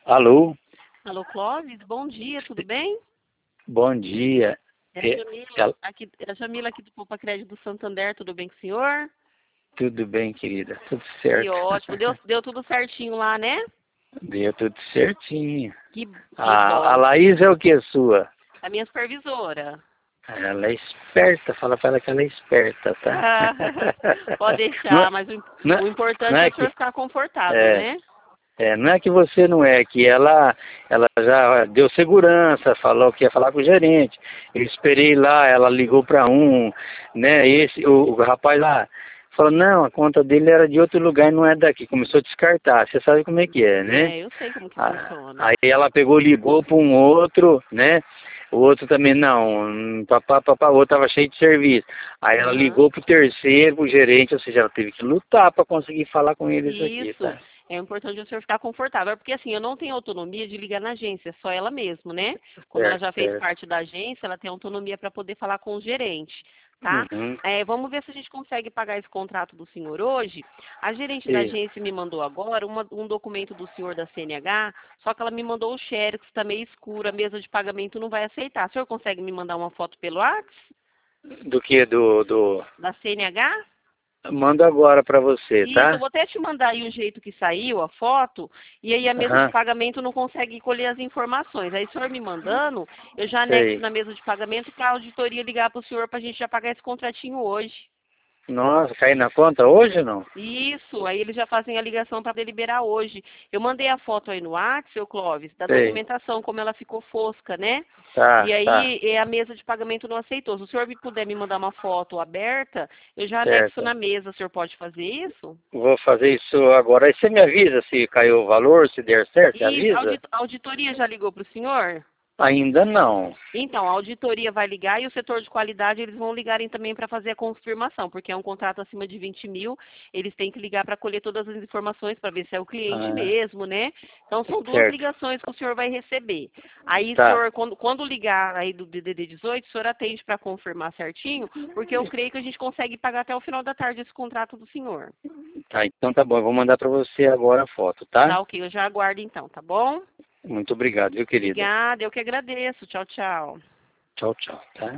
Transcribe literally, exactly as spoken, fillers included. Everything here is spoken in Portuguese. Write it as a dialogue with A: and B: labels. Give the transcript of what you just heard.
A: Alô?
B: Alô, Clóvis, bom dia, tudo bem?
A: Bom dia.
B: É a
A: É,
B: Jamila,
A: ela-
B: aqui, é a Jamila aqui do Poupa Crédito do Santander, tudo bem com o senhor?
A: Tudo bem, querida? Tudo
B: Que
A: certo.
B: ótimo, deu, deu tudo certinho lá, né?
A: Deu tudo certinho.
B: Que, que
A: A, a
B: bom.
A: Laís é o que sua?
B: A minha supervisora.
A: Ela é esperta, fala pra ela que ela é esperta, tá?
B: Pode
A: Não,
B: deixar,
A: é-
B: mas o,
A: não,
B: o
A: é- não
B: importante é
A: é
B: o senhor
A: que
B: ficar confortável,
A: é,
B: né?
A: é, não é que você não é, que ela, ela já deu segurança, falou que ia falar com o gerente. Eu esperei lá, ela ligou para um, né? Esse, o, o rapaz lá falou, não, a conta dele era de outro lugar e não é daqui. Começou a descartar, você sabe como é que é, né?
B: É, eu sei como que
A: Ah,
B: funciona.
A: aí ela pegou, ligou para um outro, né? O outro também não, papá, papá, o outro estava cheio de serviço. Aí ela
B: Aham.
A: ligou pro terceiro, pro gerente, ou seja, ela teve que lutar para conseguir falar com eles aqui,
B: Isso,
A: tá?
B: é importante o senhor ficar confortável, porque assim, eu não tenho autonomia de ligar na agência, é só ela mesmo, né? Como ela
A: Certo,
B: já fez
A: certo.
B: parte da agência, ela tem autonomia para poder falar com o gerente, tá?
A: Uhum.
B: É, vamos ver se a gente consegue pagar esse contrato do senhor hoje. A gerente da
A: Isso.
B: agência me mandou agora uma- um documento do senhor da C N H, só que ela me mandou o xerox, está meio escuro, a mesa de pagamento não vai aceitar. O senhor consegue me mandar uma foto pelo WhatsApp
A: Do que? Do, do...
B: da C N H?
A: Mando agora para você,
B: Isso, eu
A: tá?
B: vou até te mandar aí o jeito que saiu, a foto, e aí a mesa de
A: Aham,
B: pagamento não consegue colher as informações. Aí o senhor me mandando, eu já anexo
A: sei.
B: na mesa de pagamento para a auditoria ligar para o senhor para a gente já pagar esse contratinho hoje.
A: Nossa, caiu na conta hoje ou não?
B: Isso, aí eles já fazem a ligação para deliberar hoje. Eu mandei a foto aí no WhatsApp, seu Clóvis, da
A: Sei.
B: documentação, como ela ficou fosca, né? E
A: Tá, tá.
B: aí eh, a mesa de pagamento não aceitou. Se o senhor me puder me mandar uma foto aberta, eu já anexo
A: Certo.
B: na mesa. O senhor pode fazer isso?
A: Vou fazer isso agora. Aí você me avisa se caiu o valor, se der certo, você
B: E a
A: avisa?
B: audit- a auditoria já ligou para o senhor?
A: Ainda não.
B: Então, a auditoria vai ligar e o setor de qualidade eles vão ligarem também para fazer a confirmação, porque é um contrato acima de vinte mil, eles têm que ligar para colher todas as informações para ver se é o cliente
A: Ah,
B: mesmo, né? Então, são duas
A: certo.
B: ligações que o senhor vai receber. Aí,
A: Tá.
B: senhor, quando, quando ligar aí do D D D dezoito, o senhor atende para confirmar certinho, porque eu creio que a gente consegue pagar até o final da tarde esse contrato do senhor.
A: Tá, então tá bom. Eu vou mandar para você agora a foto, tá?
B: Tá ok, eu já aguardo então, tá bom?
A: Muito obrigado, viu, querida?
B: Obrigada, eu que agradeço. Tchau, tchau.
A: Tchau, tchau, tá?